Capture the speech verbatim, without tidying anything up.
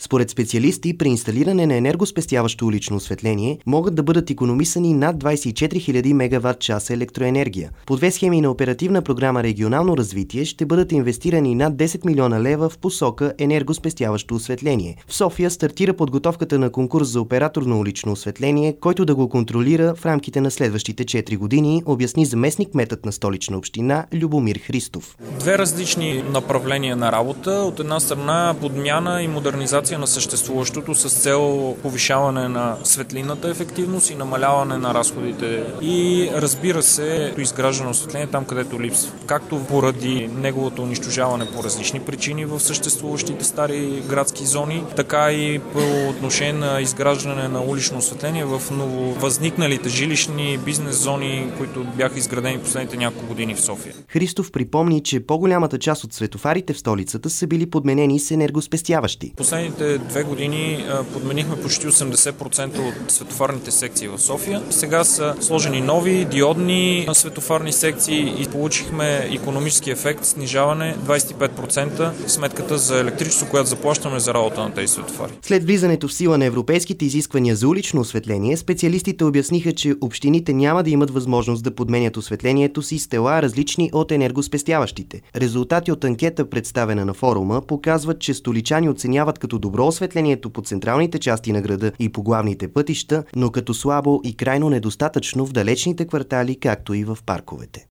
Според специалисти, при инсталиране на енергоспестяващо улично осветление могат да бъдат икономисани над двадесет и четири хиляди мегаватт-часа електроенергия. По две схеми на оперативна програма Регионално развитие ще бъдат инвестирани над десет милиона лева в посока енергоспестяващо осветление. В София стартира подготовката на конкурс за оператор на улично осветление, който да го контролира в рамките на следващите четири години, обясни заместник-кметът на Столична община Любомир Христов. Две различни направления на работа. От една страна подмяна и модернизация на съществуващото с цел повишаване на светлинната ефективност и намаляване на разходите. И разбира се, изграждане на осветление там, където липсва. Както поради неговото унищожаване по различни причини в съществуващите стари градски зони, така и по отношение на изграждане на улично осветление в нововъзникналите жилищни бизнес зони, които бяха изградени последните няколко години в София. Христов припомни, че по-голямата част от светофарите в столицата са били подменени с енергоспестяващи. Последните две години подменихме почти осемдесет процента от светофарните секции в София. Сега са сложени нови диодни светофарни секции и получихме икономически ефект, снижаване двадесет и пет процента сметката за електричество, която заплащаме за работа на тези светофари. След влизането в сила на европейските изисквания за улично осветление, специалистите обясниха, че общините няма да имат възможност да подменят осветлението си с тела, различни от енергоспестяващите. Резултати от анкета, представена на форума, показват, че столичани оценяват като добро осветлението по централните части на града и по главните пътища, но като слабо и крайно недостатъчно в далечните квартали, както и в парковете.